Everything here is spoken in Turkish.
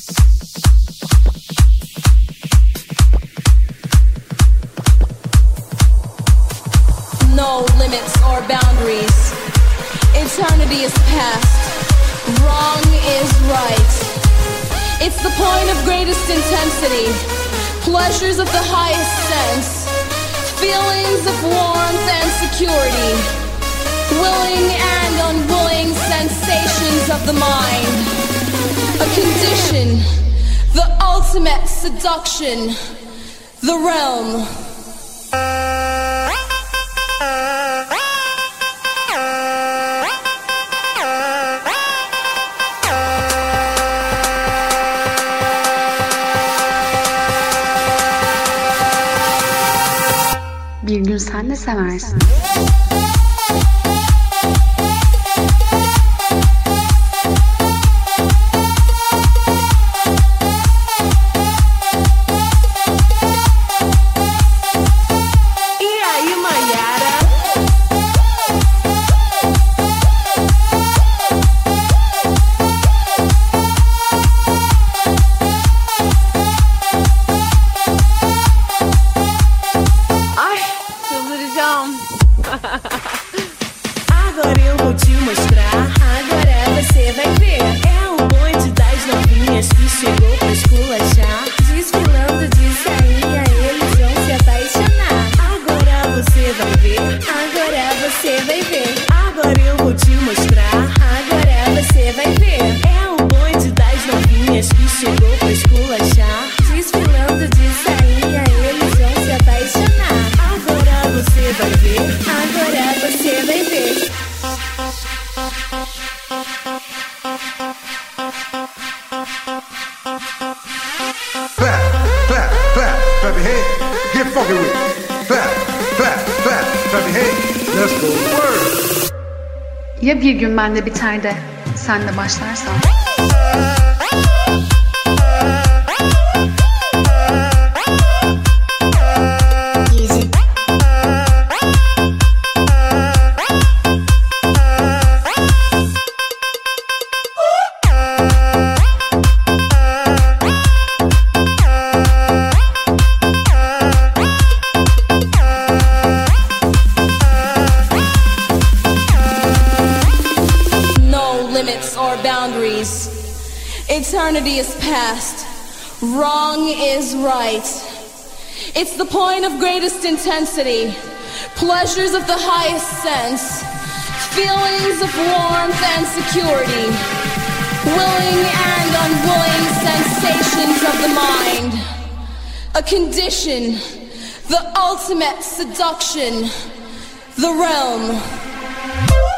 No limits or boundaries. Eternity is past. Wrong is right. It's the point of greatest intensity. Pleasures of the highest sense. Feelings of warmth and security. Willing and unwilling sensations of the mind. A condition. The ultimate seduction. The realm. Bir gün sen de seversin. Agora eu vou te mostrar, agora você vai ver. É o bonde das novinhas que chegou pra esculachar. Desfilando de sainha, eles vão se apaixonar. Agora você vai ver, agora você vai ver. Agora eu vou te mostrar, agora você vai ver. É o bonde das novinhas que chegou pra esculachar. Desfilando de sainha, eles vão se apaixonar. Agora você vai ver, agora você vai ver. Clap, clap, clap, clap your hands. Get funky with it. Clap, clap, clap, clap your hands. Let's go. Word. Ya bir gün bende biter de sen de başlarsan? Limits or boundaries. Eternity is past. Wrong is right. It's the point of greatest intensity. Pleasures of the highest sense. Feelings of warmth and security. Willing and unwilling sensations of the mind. A condition. The ultimate seduction. The realm.